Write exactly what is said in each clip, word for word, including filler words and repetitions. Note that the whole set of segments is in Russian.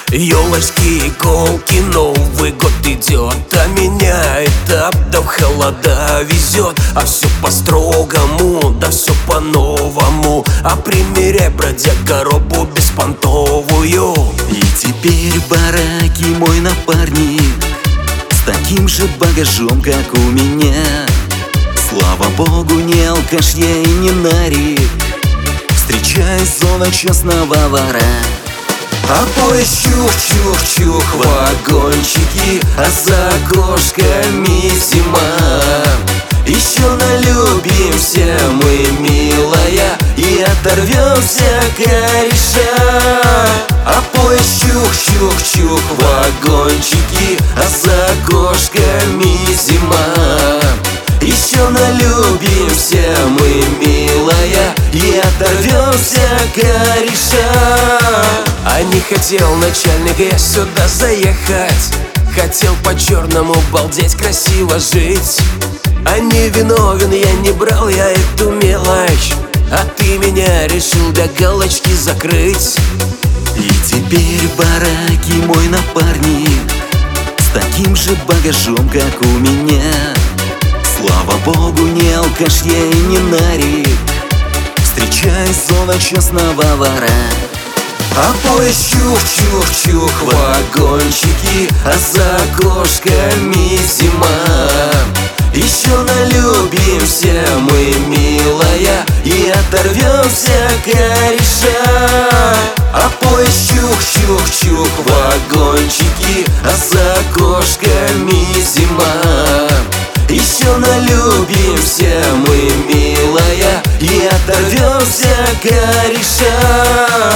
Ёлочки, иголки, Новый год идет, а меня это да в холода везет. А все по-строгому, да все по-новому. А примеряй, бродяга, робу беспонтовую. И теперь в бараке мой напарник с таким же багажом, как у меня. Слава богу, не алкаш я и не нарик, встречаю зона честного вора. А поезд чух-чух-чух, вагончики, а за окошками зима. Еще налюбимся мы, милая, и оторвемся кореша. А поезд чух-чух-чух, вагончики, а за окошками зима. Еще налюбимся мы, милая, и оторвемся кореша. А не хотел начальник я сюда заехать, хотел по-черному балдеть, красиво жить. А не виновен я, не брал я эту мелочь, а ты меня решил до галочки закрыть. И теперь в бараке мой напарник с таким же багажом, как у меня. Слава богу, не алкаш я и не нарик, встречай зона честного вора. А поезд чух-чух-чух, вагончики, а за окошками зима. Еще налюбимся мы, милая, и оторвемся кореша. А поезд чух-чух-чух, вагончики, а за окошками зима. Еще налюбимся мы, милая, и оторвемся кореша.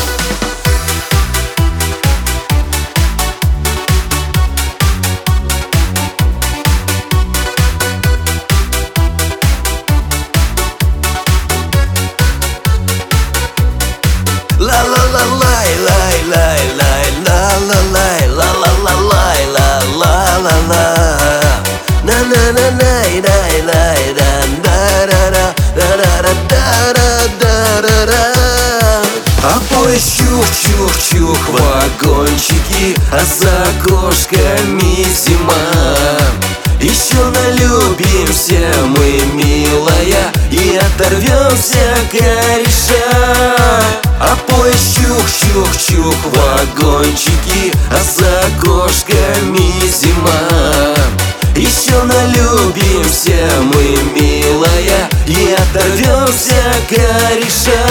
La la la lay lay lay lay la la lay la la la lay la la la la na na na nay nay nay da da da da da da da da da da. А поезд чух-чух-чух, вагончики, а за окошками зима. Еще налюбимся мы, милая, и оторвемся кореша. А поезд чух-чух-чух, вагончики, а за окошками зима. Еще налюбимся мы, милая, и оторвемся кореша.